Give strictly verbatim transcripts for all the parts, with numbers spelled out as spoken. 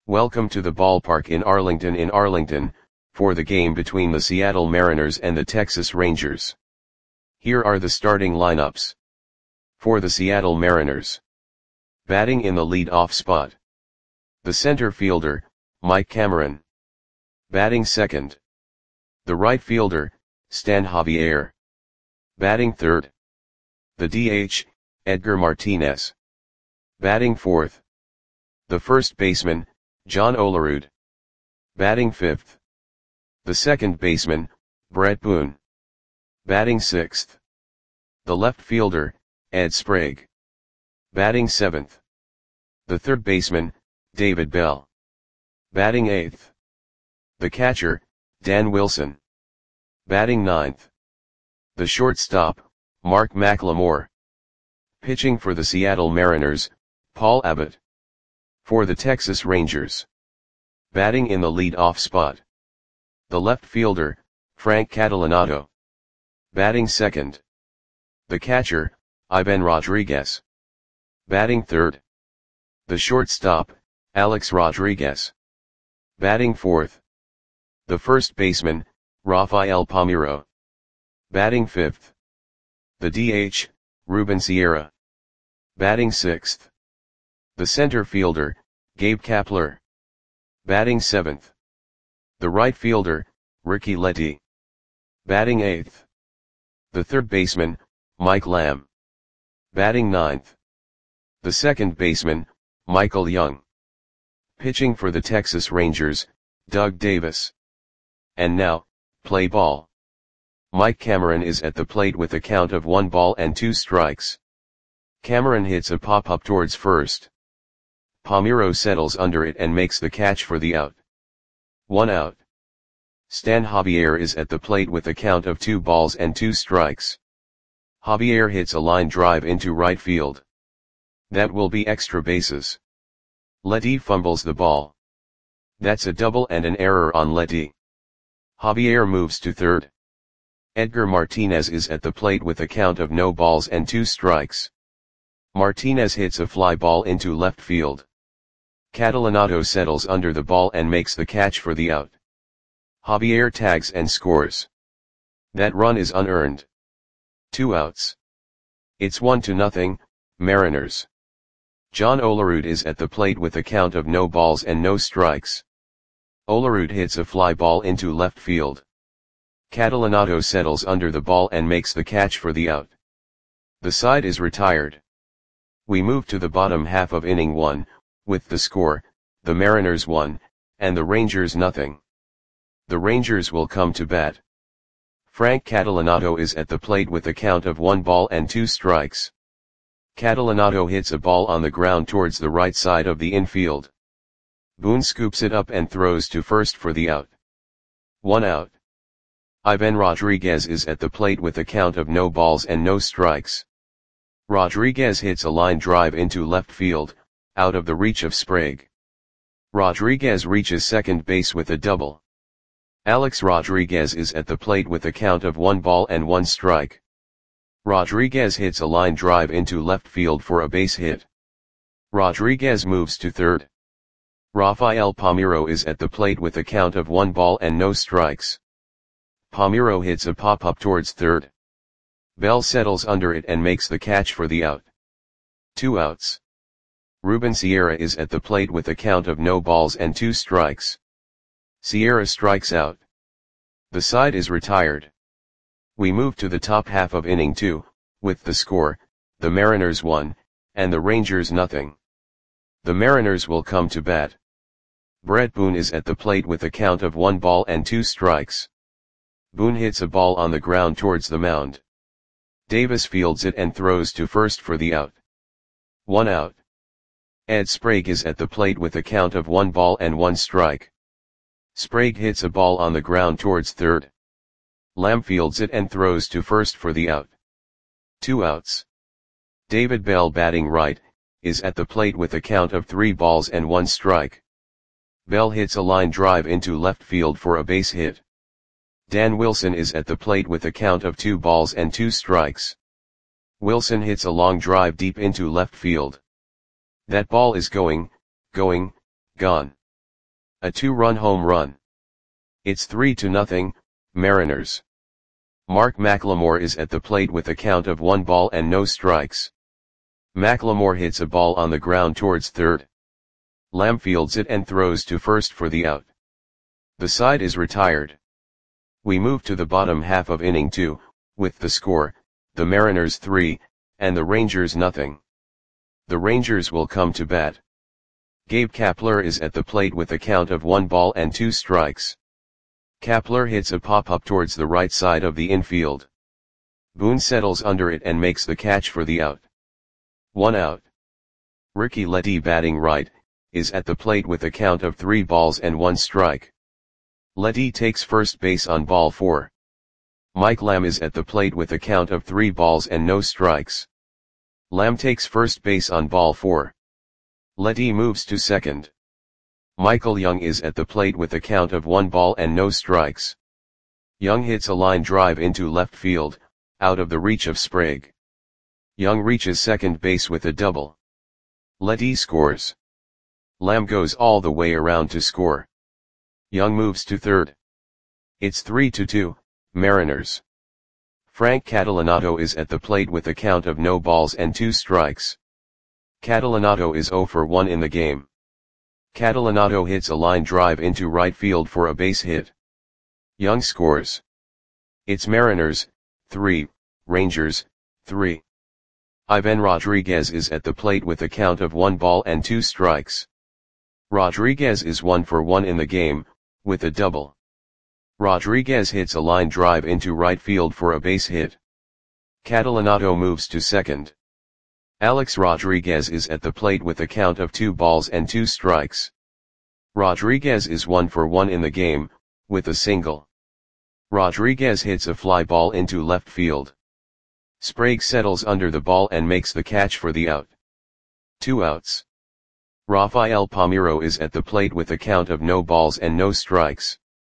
Welcome to the ballpark in Arlington in Arlington, for the game between the Seattle Mariners and the Texas Rangers. Here are the starting lineups. For the Seattle Mariners. Batting in the lead-off spot. The center fielder, Mike Cameron. Batting second. The right fielder, Stan Javier. Batting third. The D H, Edgar Martinez. Batting fourth. The first baseman, John Olerud. Batting fifth. The second baseman, Brett Boone. Batting sixth. The left fielder, Ed Sprague. Batting seventh. The third baseman, David Bell. Batting eighth. The catcher, Dan Wilson. Batting ninth. The shortstop, Mark McLemore. Pitching for the Seattle Mariners, Paul Abbott. For the Texas Rangers. Batting in the lead-off spot. The left fielder, Frank Catalanotto. Batting second. The catcher, Ivan Rodriguez. Batting third. The shortstop, Alex Rodriguez. Batting fourth. The first baseman, Rafael Palmeiro. Batting fifth. The D H, Ruben Sierra. Batting sixth. The center fielder, Gabe Kapler. Batting seventh. The right fielder, Ricky Letty. Batting eighth. The third baseman, Mike Lamb. Batting ninth. The second baseman, Michael Young. Pitching for the Texas Rangers, Doug Davis. And now, play ball. Mike Cameron is at the plate with a count of one ball and two strikes. Cameron hits a pop-up towards first. Palmeiro settles under it and makes the catch for the out. One out. Stan Javier is at the plate with a count of two balls and two strikes. Javier hits a line drive into right field. That will be extra bases. Letty fumbles the ball. That's a double and an error on Letty. Javier moves to third. Edgar Martinez is at the plate with a count of no balls and two strikes. Martinez hits a fly ball into left field. Catalanotto settles under the ball and makes the catch for the out. Javier tags and scores. That run is unearned. Two outs. It's one to nothing, Mariners. John Olerud is at the plate with a count of no balls and no strikes. Olerud hits a fly ball into left field. Catalanotto settles under the ball and makes the catch for the out. The side is retired. We move to the bottom half of inning one, with the score, the Mariners one, and the Rangers nothing. The Rangers will come to bat. Frank Catalanotto is at the plate with a count of one ball and two strikes. Catalanotto hits a ball on the ground towards the right side of the infield. Boone scoops it up and throws to first for the out. One out. Ivan Rodriguez is at the plate with a count of no balls and no strikes. Rodriguez hits a line drive into left field, out of the reach of Sprague. Rodriguez reaches second base with a double. Alex Rodriguez is at the plate with a count of one ball and one strike. Rodriguez hits a line drive into left field for a base hit. Rodriguez moves to third. Rafael Palmeiro is at the plate with a count of one ball and no strikes. Palmeiro hits a pop-up towards third. Bell settles under it and makes the catch for the out. Two outs. Ruben Sierra is at the plate with a count of no balls and two strikes. Sierra strikes out. The side is retired. We move to the top half of inning two, with the score, the Mariners one, and the Rangers nothing. The Mariners will come to bat. Brett Boone is at the plate with a count of one ball and two strikes. Boone hits a ball on the ground towards the mound. Davis fields it and throws to first for the out. One out. Ed Sprague is at the plate with a count of one ball and one strike. Sprague hits a ball on the ground towards third. Lamb fields it and throws to first for the out. Two outs. David Bell, batting right, is at the plate with a count of three balls and one strike. Bell hits a line drive into left field for a base hit. Dan Wilson is at the plate with a count of two balls and two strikes. Wilson hits a long drive deep into left field. That ball is going, going, gone. A two-run home run. It's three to nothing, Mariners. Mark McLemore is at the plate with a count of one ball and no strikes. McLemore hits a ball on the ground towards third. Lamb fields it and throws to first for the out. The side is retired. We move to the bottom half of inning two, with the score, the Mariners three, and the Rangers nothing. The Rangers will come to bat. Gabe Kapler is at the plate with a count of one ball and two strikes. Kapler hits a pop-up towards the right side of the infield. Boone settles under it and makes the catch for the out. One out. Ricky Letty, batting right, is at the plate with a count of three balls and one strike. Letty takes first base on ball four. Mike Lamb is at the plate with a count of three balls and no strikes. Lamb takes first base on ball four. Letty moves to second. Michael Young is at the plate with a count of one ball and no strikes. Young hits a line drive into left field, out of the reach of Sprague. Young reaches second base with a double. Letty scores. Lamb goes all the way around to score. Young moves to third. It's three to two, Mariners. Frank Catalanato is at the plate with a count of no balls and two strikes. Catalanato is zero for one in the game. Catalanato hits a line drive into right field for a base hit. Young scores. It's Mariners, three, Rangers, three. Ivan Rodriguez is at the plate with a count of one ball and two strikes. Rodriguez is one for one in the game, with a double. Rodriguez hits a line drive into right field for a base hit. Catalanato moves to second. Alex Rodriguez is at the plate with a count of two balls and two strikes. Rodriguez is one for one in the game, with a single. Rodriguez hits a fly ball into left field. Sprague settles under the ball and makes the catch for the out. Two outs. Rafael Palmeiro is at the plate with a count of no balls and no strikes.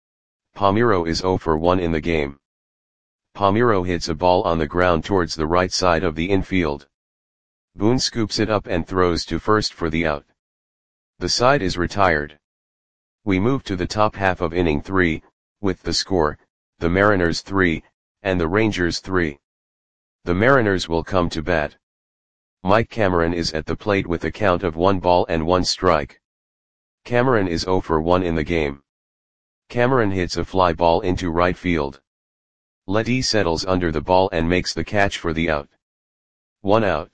Palmeiro is zero for one in the game. Palmeiro hits a ball on the ground towards the right side of the infield. Boone scoops it up and throws to first for the out. The side is retired. We move to the top half of inning three, with the score, the Mariners three, and the Rangers three. The Mariners will come to bat. Mike Cameron is at the plate with a count of one ball and one strike. Cameron is zero for one in the game. Cameron hits a fly ball into right field. Letty settles under the ball and makes the catch for the out. One out.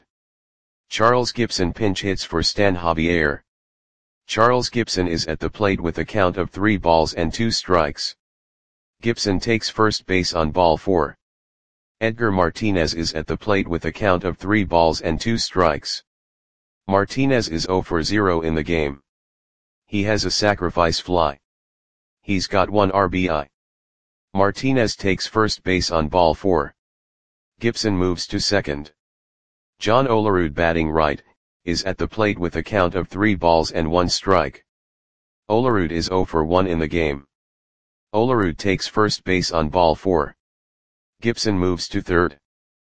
Charles Gibson pinch hits for Stan Javier. Charles Gibson is at the plate with a count of three balls and two strikes. Gibson takes first base on ball four. Edgar Martinez is at the plate with a count of three balls and two strikes. Martinez is zero for zero in the game. He has a sacrifice fly. He's got one R B I. Martinez takes first base on ball four. Gibson moves to second. John Olerud, batting right, is at the plate with a count of three balls and one strike. Olerud is zero for one in the game. Olerud takes first base on ball four. Gibson moves to third.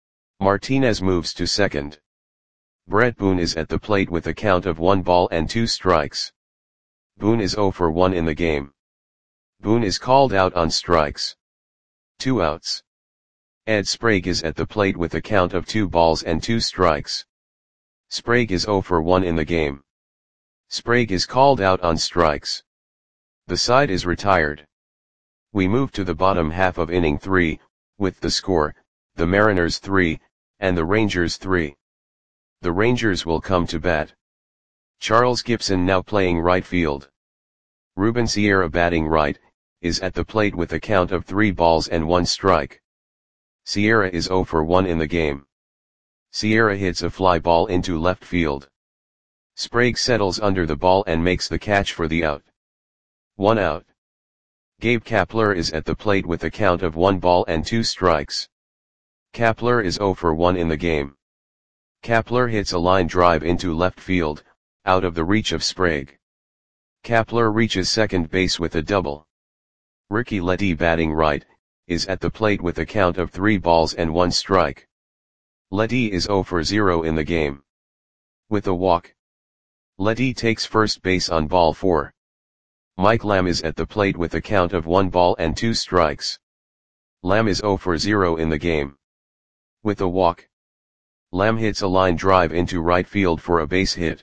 Martinez moves to second. Brett Boone is at the plate with a count of one ball and two strikes. Boone is zero for one in the game. Boone is called out on strikes. Two outs. Ed Sprague is at the plate with a count of two balls and two strikes. Sprague is zero for one in the game. Sprague is called out on strikes. The side is retired. We move to the bottom half of inning three, with the score, the Mariners three, and the Rangers three. The Rangers will come to bat. Charles Gibson, now playing right field. Ruben Sierra, batting right, is at the plate with a count of three balls and one strike. Sierra is zero for one in the game. Sierra hits a fly ball into left field. Sprague settles under the ball and makes the catch for the out. One out. Gabe Kapler is at the plate with a count of one ball and two strikes. Kapler is zero for one in the game. Kapler hits a line drive into left field, out of the reach of Sprague. Kapler reaches second base with a double. Ricky Letty, batting right, is at the plate with a count of three balls and one strike. Letty is zero for zero in the game. With a walk. Letty takes first base on ball four. Mike Lamb is at the plate with a count of one ball and two strikes. Lamb is zero for zero in the game. With a walk, Lamb hits a line drive into right field for a base hit.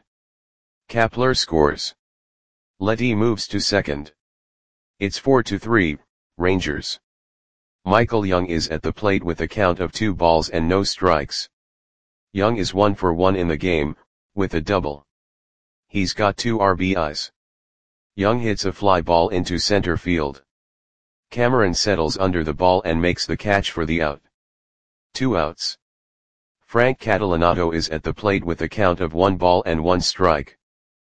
Kapler scores. Letty moves to second. It's four to three, Rangers. Michael Young is at the plate with a count of two balls and no strikes. Young is one for one in the game, with a double. He's got two R B Is. Young hits a fly ball into center field. Cameron settles under the ball and makes the catch for the out. Two outs. Frank Catalanato is at the plate with a count of one ball and one strike.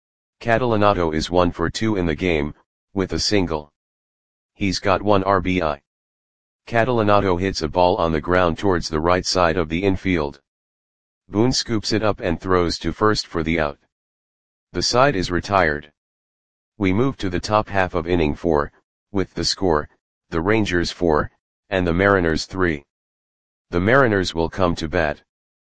Catalanato is one for two in the game, with a single. He's got one R B I. Catalanato hits a ball on the ground towards the right side of the infield. Boone scoops it up and throws to first for the out. The side is retired. We move to the top half of inning four, with the score, the Rangers four, and the Mariners three. The Mariners will come to bat.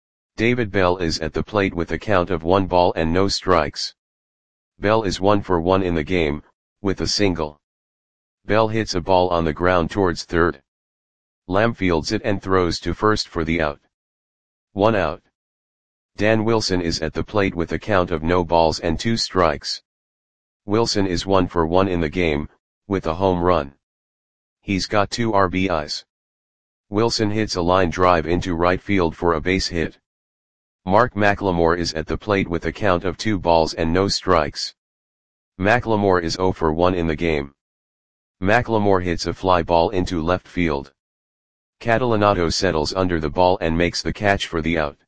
David Bell is at the plate with a count of one ball and no strikes. Bell is one for one in the game, with a single. Bell hits a ball on the ground towards third. Lamb fields it and throws to first for the out. One out. Dan Wilson is at the plate with a count of no balls and two strikes. Wilson is one for one in the game, with a home run. He's got two R B Is. Wilson hits a line drive into right field for a base hit. Mark McLemore is at the plate with a count of two balls and no strikes. McLemore is zero for one in the game. McLemore hits a fly ball into left field. Catalanato settles under the ball and makes the catch for the out.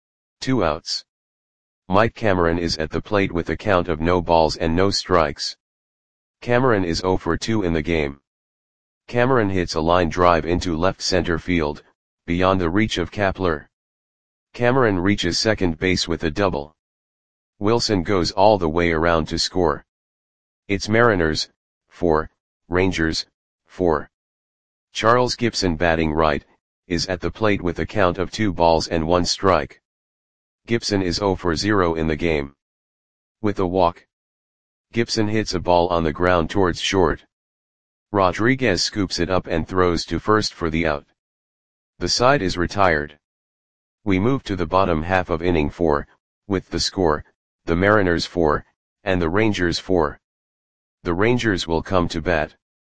Two outs. Mike Cameron is at the plate with a count of no balls and no strikes. Cameron is zero for two in the game. Cameron hits a line drive into left center field, beyond the reach of Kapler. Cameron reaches second base with a double. Wilson goes all the way around to score. It's Mariners, four, Rangers, four. Charles Gibson, batting right, is at the plate with a count of two balls and one strike. Gibson is zero for zero in the game. With a walk, Gibson hits a ball on the ground towards short. Rodriguez scoops it up and throws to first for the out. The side is retired. We move to the bottom half of inning four, with the score, the Mariners four, and the Rangers four. The Rangers will come to bat.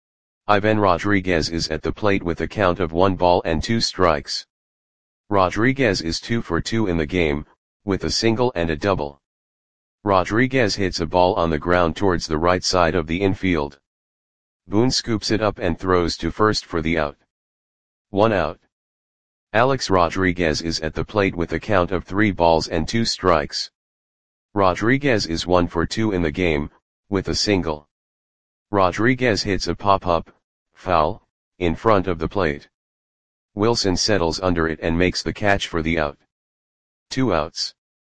Ivan Rodriguez is at the plate with a count of one ball and two strikes. Rodriguez is two for two in the game, with a single and a double. Rodriguez hits a ball on the ground towards the right side of the infield. Boone scoops it up and throws to first for the out. One out. Alex Rodriguez is at the plate with a count of three balls and two strikes. Rodriguez is one for two in the game, with a single. Rodriguez hits a pop-up, foul, in front of the plate. Wilson settles under it and makes the catch for the out. Two outs.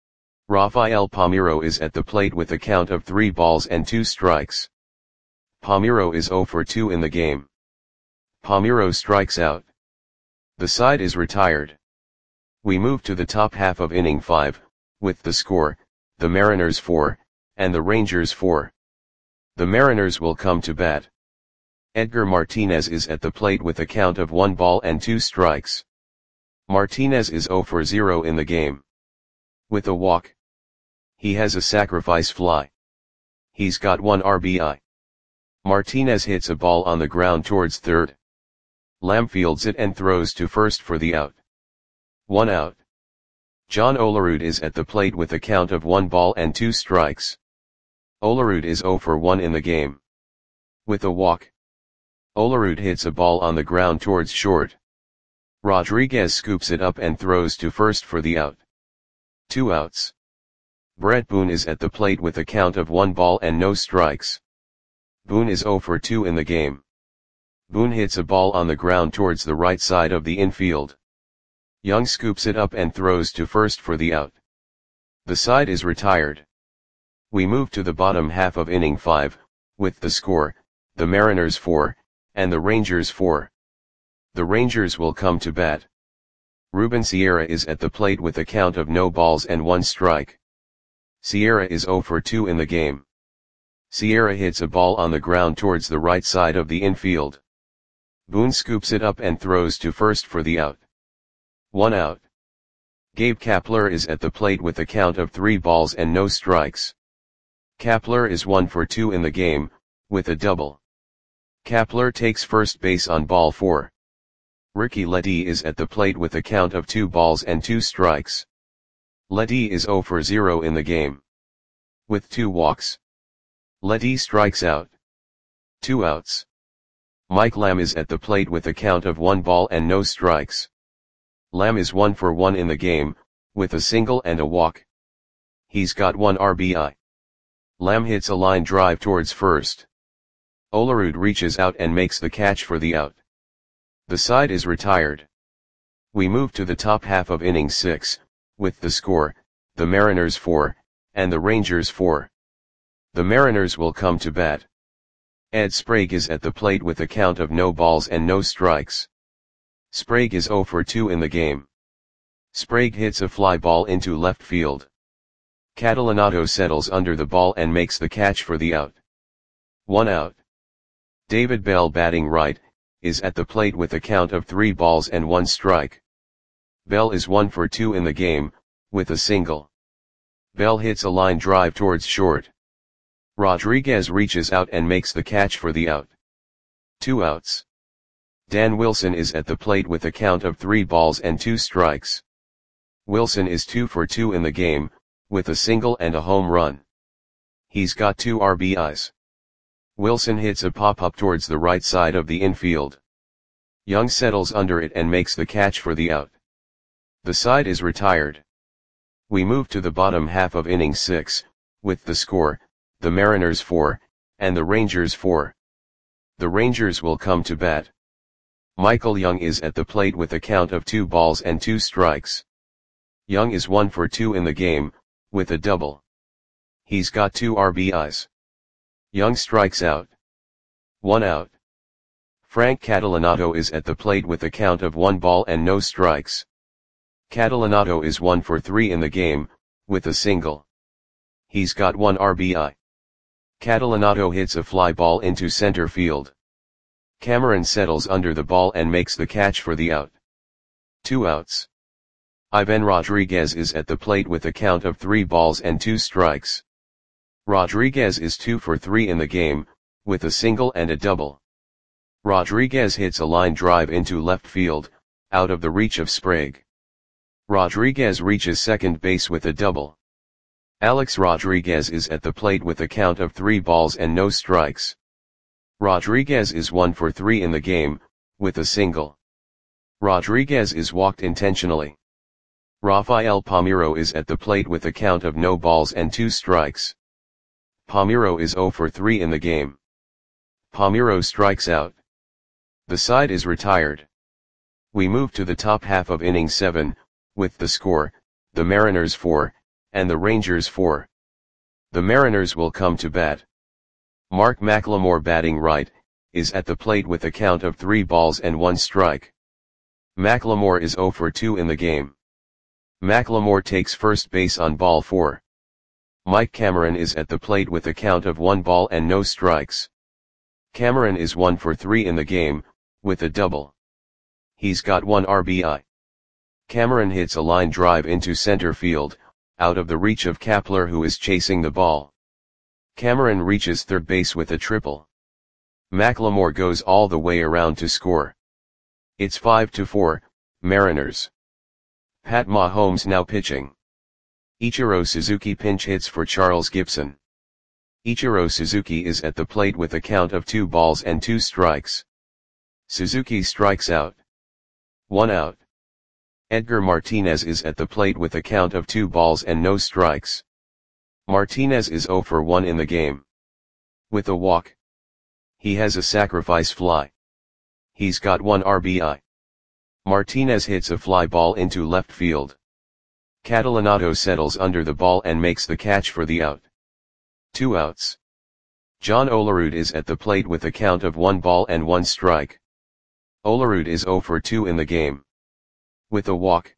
Rafael Palmeiro is at the plate with a count of three balls and two strikes. Palmeiro is zero for two in the game. Palmeiro strikes out. The side is retired. We move to the top half of inning five, with the score, the Mariners four, and the Rangers four. The Mariners will come to bat. Edgar Martinez is at the plate with a count of one ball and two strikes. Martinez is zero for zero in the game. With a walk, he has a sacrifice fly. He's got one R B I. Martinez hits a ball on the ground towards third. Lamb fields it and throws to first for the out. One out. John Olerud is at the plate with a count of one ball and two strikes. Olerud is zero for one in the game. With a walk, Olerud hits a ball on the ground towards short. Rodriguez scoops it up and throws to first for the out. Two outs. Brett Boone is at the plate with a count of one ball and no strikes. Boone is zero for two in the game. Boone hits a ball on the ground towards the right side of the infield. Young scoops it up and throws to first for the out. The side is retired. We move to the bottom half of inning five, with the score, the Mariners four, and the Rangers four. The Rangers will come to bat. Ruben Sierra is at the plate with a count of no balls and one strike. Sierra is zero for two in the game. Sierra hits a ball on the ground towards the right side of the infield. Boone scoops it up and throws to first for the out. One out. Gabe Kapler is at the plate with a count of three balls and no strikes. Kapler is one for two in the game, with a double. Kapler takes first base on ball four. Ricky Ledee is at the plate with a count of two balls and two strikes. Ledee is zero for zero in the game, with two walks. Ledee strikes out. Two outs. Mike Lamb is at the plate with a count of one ball and no strikes. Lamb is one for one in the game, with a single and a walk. He's got one R B I. Lamb hits a line drive towards first. Olerud reaches out and makes the catch for the out. The side is retired. We move to the top half of inning six, with the score, the Mariners four, and the Rangers four. The Mariners will come to bat. Ed Sprague is at the plate with a count of no balls and no strikes. Sprague is zero for two in the game. Sprague hits a fly ball into left field. Catalanato settles under the ball and makes the catch for the out. One out. David Bell, batting right, is at the plate with a count of three balls and one strike. Bell is one for two in the game, with a single. Bell hits a line drive towards short. Rodriguez reaches out and makes the catch for the out. Two outs. Dan Wilson is at the plate with a count of three balls and two strikes. Wilson is two for two in the game, with a single and a home run. He's got two R B Is. Wilson hits a pop-up towards the right side of the infield. Young settles under it and makes the catch for the out. The side is retired. We move to the bottom half of inning six, with the score, the Mariners four, and the Rangers four. The Rangers will come to bat. Michael Young is at the plate with a count of two balls and two strikes. Young is one for two in the game, with a double. He's got two R B Is. Young strikes out. One out. Frank Catalanato is at the plate with a count of one ball and no strikes. Catalanato is one for three in the game, with a single. He's got one R B I. Catalanato hits a fly ball into center field. Cameron settles under the ball and makes the catch for the out. Two outs. Ivan Rodriguez is at the plate with a count of three balls and two strikes. Rodriguez is two for three in the game, with a single and a double. Rodriguez hits a line drive into left field, out of the reach of Sprague. Rodriguez reaches second base with a double. Alex Rodriguez is at the plate with a count of three balls and no strikes. Rodriguez is one for three in the game, with a single. Rodriguez is walked intentionally. Rafael Palmeiro is at the plate with a count of no balls and two strikes. Palmeiro is zero for three in the game. Palmeiro strikes out. The side is retired. We move to the top half of inning seven, with the score, the Mariners four, and the Rangers four. The Mariners will come to bat. Mark McLemore, batting right, is at the plate with a count of three balls and one strike. McLemore is zero for two in the game. McLemore takes first base on ball four. Mike Cameron is at the plate with a count of one ball and no strikes. Cameron is one for three in the game, with a double. He's got one R B I. Cameron hits a line drive into center field, out of the reach of Kapler, who is chasing the ball. Cameron reaches third base with a triple. McLemore goes all the way around to score. It's five to four, Mariners. Pat Mahomes now pitching. Ichiro Suzuki pinch hits for Charles Gibson. Ichiro Suzuki is at the plate with a count of two balls and two strikes. Suzuki strikes out. One out. Edgar Martinez is at the plate with a count of two balls and no strikes. Martinez is zero for one in the game, with a walk. He has a sacrifice fly. He's got one R B I. Martinez hits a fly ball into left field. Catalanato settles under the ball and makes the catch for the out. Two outs. John Olerud is at the plate with a count of one ball and one strike. Olerud is zero for two in the game, with a walk.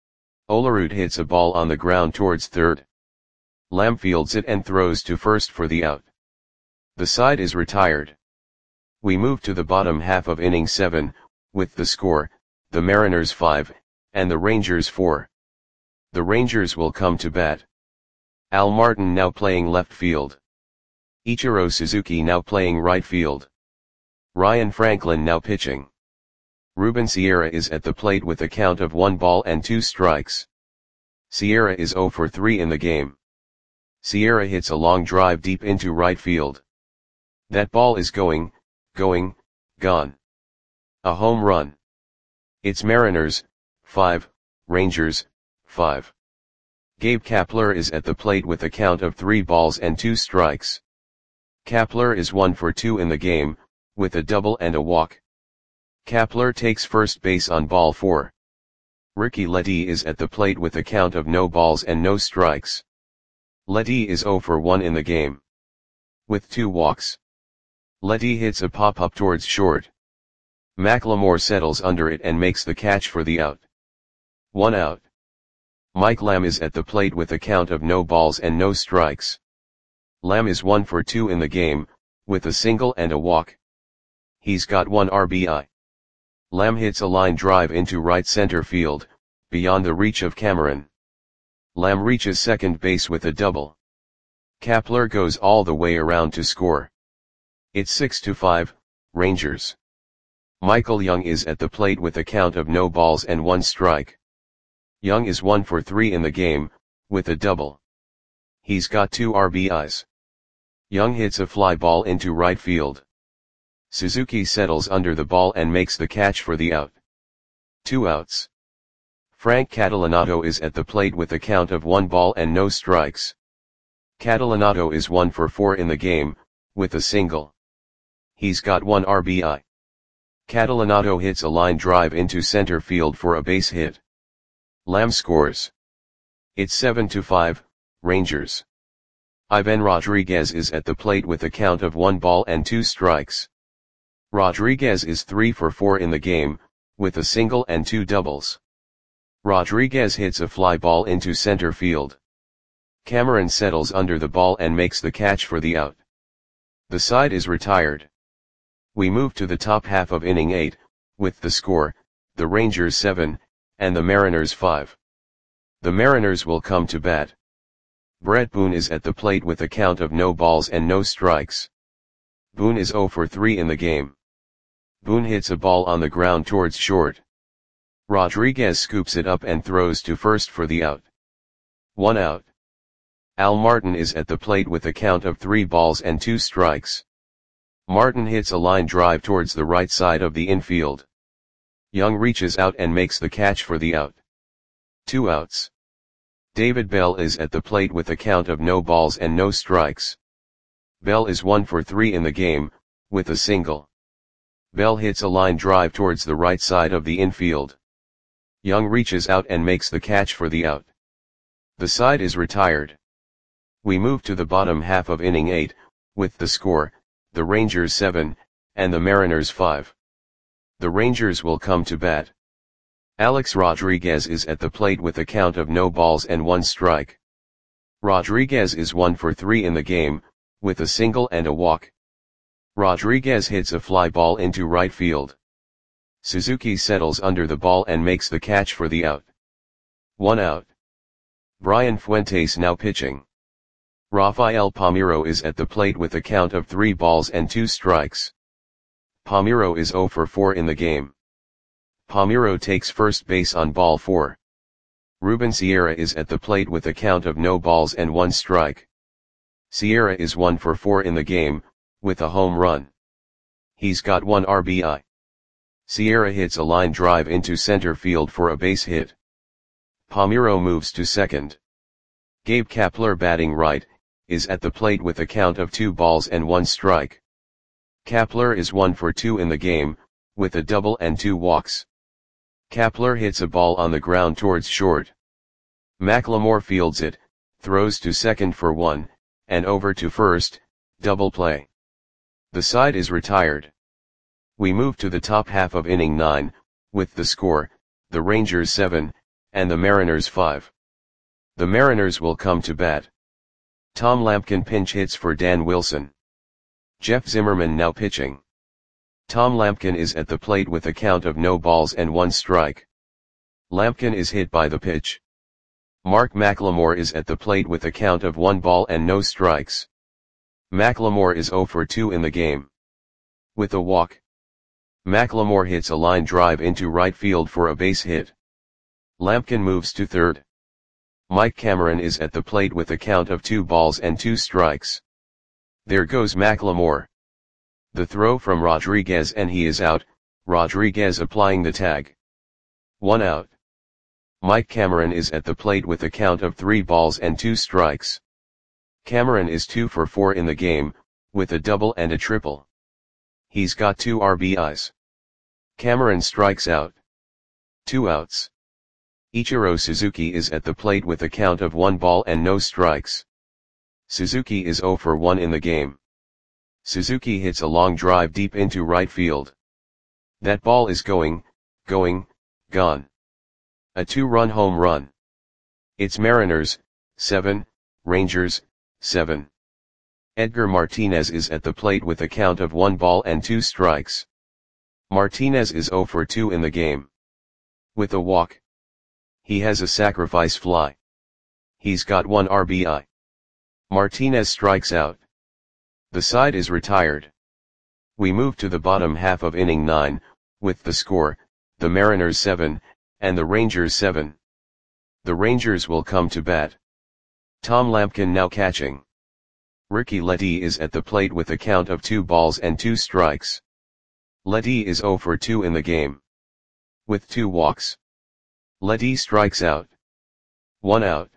Olerud hits a ball on the ground towards third. Lamb fields it and throws to first for the out. The side is retired. We move to the bottom half of inning seven, with the score, the Mariners five, and the Rangers four. The Rangers will come to bat. Al Martin now playing left field. Ichiro Suzuki now playing right field. Ryan Franklin now pitching. Ruben Sierra is at the plate with a count of one ball and two strikes. Sierra is zero for three in the game. Sierra hits a long drive deep into right field. That ball is going, going, gone. A home run. It's Mariners, five, Rangers, five. Gabe Kapler is at the plate with a count of three balls and two strikes. Kapler is one for two in the game, with a double and a walk. Kapler takes first base on ball four. Ricky Ledee is at the plate with a count of no balls and no strikes. Ledee is zero for one in the game, with two walks. Ledee hits a pop-up towards short. McLemore settles under it and makes the catch for the out. One out. Mike Lamb is at the plate with a count of no balls and no strikes. Lamb is one for two in the game, with a single and a walk. He's got one R B I. Lamb hits a line drive into right center field, beyond the reach of Cameron. Lamb reaches second base with a double. Kapler goes all the way around to score. It's six to five, Rangers. Michael Young is at the plate with a count of no balls and one strike. Young is one for three in the game, with a double. He's got two R B Is. Young hits a fly ball into right field. Suzuki settles under the ball and makes the catch for the out. Two outs. Frank Catalanato is at the plate with a count of one ball and no strikes. Catalanato is one for four in the game, with a single. He's got one R B I. Catalanato hits a line drive into center field for a base hit. Lamb scores. It's seven to five, Rangers. Ivan Rodriguez is at the plate with a count of one ball and two strikes. Rodriguez is three for four in the game, with a single and two doubles. Rodriguez hits a fly ball into center field. Cameron settles under the ball and makes the catch for the out. The side is retired. We move to the top half of inning eight, with the score, the Rangers seven, and the Mariners five. The Mariners will come to bat. Brett Boone is at the plate with a count of no balls and no strikes. Boone is zero for three in the game. Boone hits a ball on the ground towards short. Rodriguez scoops it up and throws to first for the out. One out. Al Martin is at the plate with a count of three balls and two strikes. Martin hits a line drive towards the right side of the infield. Young reaches out and makes the catch for the out. Two outs. David Bell is at the plate with a count of no balls and no strikes. Bell is one for three in the game, with a single. Bell hits a line drive towards the right side of the infield. Young reaches out and makes the catch for the out. The side is retired. We move to the bottom half of inning eight, with the score, the Rangers seven, and the Mariners five. The Rangers will come to bat. Alex Rodriguez is at the plate with a count of no balls and one strike. Rodriguez is one for three in the game, with a single and a walk. Rodriguez hits a fly ball into right field. Suzuki settles under the ball and makes the catch for the out. One out. Brian Fuentes now pitching. Rafael Palmeiro is at the plate with a count of three balls and two strikes. Palmeiro is zero for four in the game. Palmeiro takes first base on ball four. Ruben Sierra is at the plate with a count of no balls and one strike. Sierra is one for four in the game, with a home run. He's got one R B I. Sierra hits a line drive into center field for a base hit. Palmeiro moves to second. Gabe Kapler, batting right, is at the plate with a count of two balls and one strike. Kapler is one for two in the game, with a double and two walks. Kapler hits a ball on the ground towards short. McLemore fields it, throws to second for one, and over to first, double play. The side is retired. We move to the top half of inning nine, with the score, the Rangers seven, and the Mariners five. The Mariners will come to bat. Tom Lampkin pinch hits for Dan Wilson. Jeff Zimmerman now pitching. Tom Lampkin is at the plate with a count of no balls and one strike. Lampkin is hit by the pitch. Mark McLemore is at the plate with a count of one ball and no strikes. McLemore is zero for two in the game. With a walk, McLemore hits a line drive into right field for a base hit. Lampkin moves to third. Mike Cameron is at the plate with a count of two balls and two strikes. There goes McLemore. The throw from Rodriguez and he is out, Rodriguez applying the tag. One out. Mike Cameron is at the plate with a count of three balls and two strikes. Cameron is two for four in the game, with a double and a triple. He's got two R B Is. Cameron strikes out. Two outs. Ichiro Suzuki is at the plate with a count of one ball and no strikes. Suzuki is zero for one in the game. Suzuki hits a long drive deep into right field. That ball is going, going, gone. A two-run home run. It's Mariners, seven, Rangers, seven. Edgar Martinez is at the plate with a count of one ball and two strikes. Martinez is zero for two in the game. With a walk. He has a sacrifice fly. He's got one R B I. Martinez strikes out. The side is retired. We move to the bottom half of inning nine, with the score, the Mariners seven, and the Rangers seven. The Rangers will come to bat. Tom Lampkin now catching. Ricky Ledee is at the plate with a count of two balls and two strikes. Ledee is zero for two in the game. With two walks. Ledee strikes out. One out.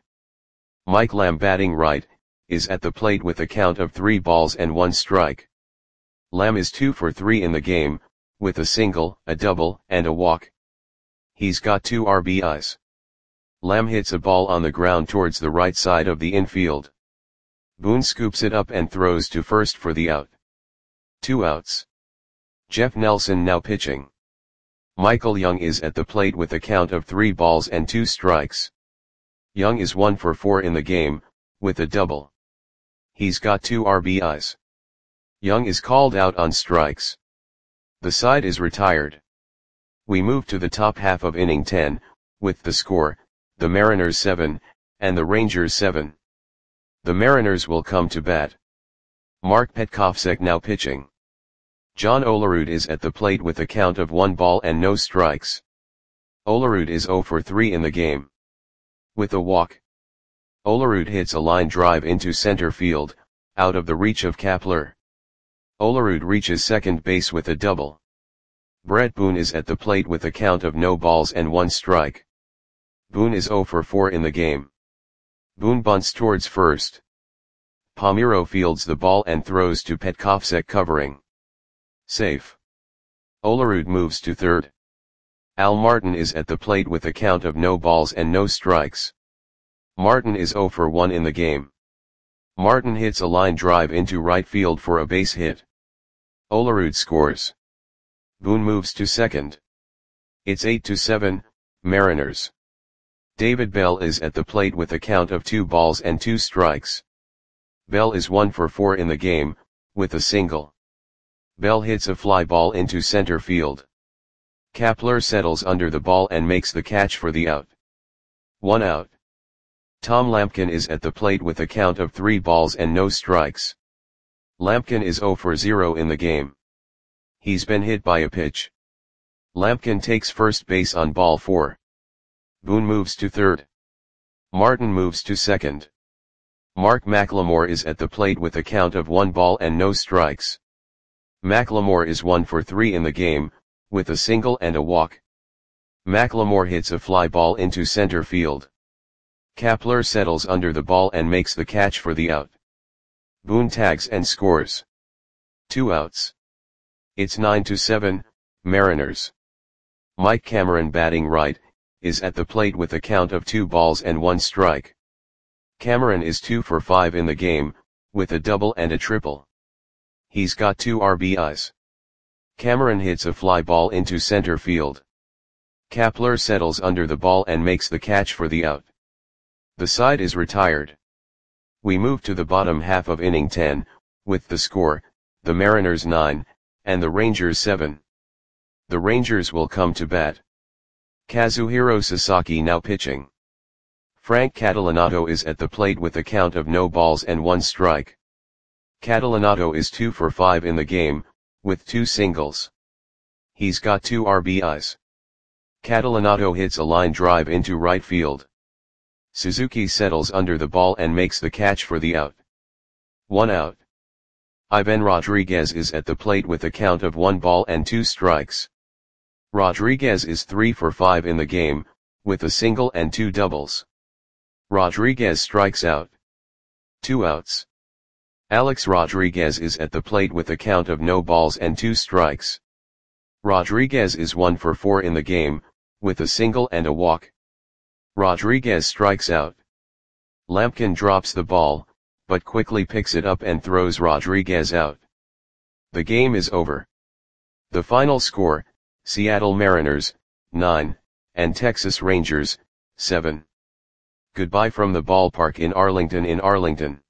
Mike Lamb batting right, is at the plate with a count of three balls and one strike. Lamb is two for three in the game, with a single, a double, and a walk. He's got two R B Is. Lamb hits a ball on the ground towards the right side of the infield. Boone scoops it up and throws to first for the out. Two outs. Jeff Nelson now pitching. Michael Young is at the plate with a count of three balls and two strikes. Young is one for four in the game, with a double. He's got two R B Is. Young is called out on strikes. The side is retired. We move to the top half of inning ten, with the score, the Mariners seven, and the Rangers seven. The Mariners will come to bat. Mark Petkovsek now pitching. John Olerud is at the plate with a count of one ball and no strikes. Olerud is zero for three in the game. With a walk. Olerud hits a line drive into center field, out of the reach of Kapler. Olerud reaches second base with a double. Brett Boone is at the plate with a count of no balls and one strike. Boone is zero for four in the game. Boone bunts towards first. Palmeiro fields the ball and throws to Petkovsek covering. Safe. Olerud moves to third. Al Martin is at the plate with a count of no balls and no strikes. Martin is zero for one in the game. Martin hits a line drive into right field for a base hit. Olerud scores. Boone moves to second. It's eight to seven, Mariners. David Bell is at the plate with a count of two balls and two strikes. Bell is one for four in the game, with a single. Bell hits a fly ball into center field. Kapler settles under the ball and makes the catch for the out. One out. Tom Lampkin is at the plate with a count of three balls and no strikes. Lampkin is zero for zero in the game. He's been hit by a pitch. Lampkin takes first base on ball four. Boone moves to third. Martin moves to second. Mark McLemore is at the plate with a count of one ball and no strikes. McLemore is one for three in the game, with a single and a walk. McLemore hits a fly ball into center field. Kapler settles under the ball and makes the catch for the out. Boone tags and scores. Two outs. It's nine to seven, Mariners. Mike Cameron batting right, is at the plate with a count of two balls and one strike. Cameron is two for five in the game, with a double and a triple. He's got two R B Is. Cameron hits a fly ball into center field. Kapler settles under the ball and makes the catch for the out. The side is retired. We move to the bottom half of inning ten, with the score, the Mariners nine, and the Rangers seven. The Rangers will come to bat. Kazuhiro Sasaki now pitching. Frank Catalanato is at the plate with a count of no balls and one strike. Catalanato is two for five in the game, with two singles. He's got two R B Is. Catalanato hits a line drive into right field. Suzuki settles under the ball and makes the catch for the out. One out. Ivan Rodriguez is at the plate with a count of one ball and two strikes. Rodriguez is three for five in the game, with a single and two doubles. Rodriguez strikes out. Two outs. Alex Rodriguez is at the plate with a count of no balls and two strikes. Rodriguez is one for four in the game, with a single and a walk. Rodriguez strikes out. Lampkin drops the ball, but quickly picks it up and throws Rodriguez out. The game is over. The final score, Seattle Mariners, nine, and Texas Rangers, seven. Goodbye from the ballpark in Arlington in Arlington.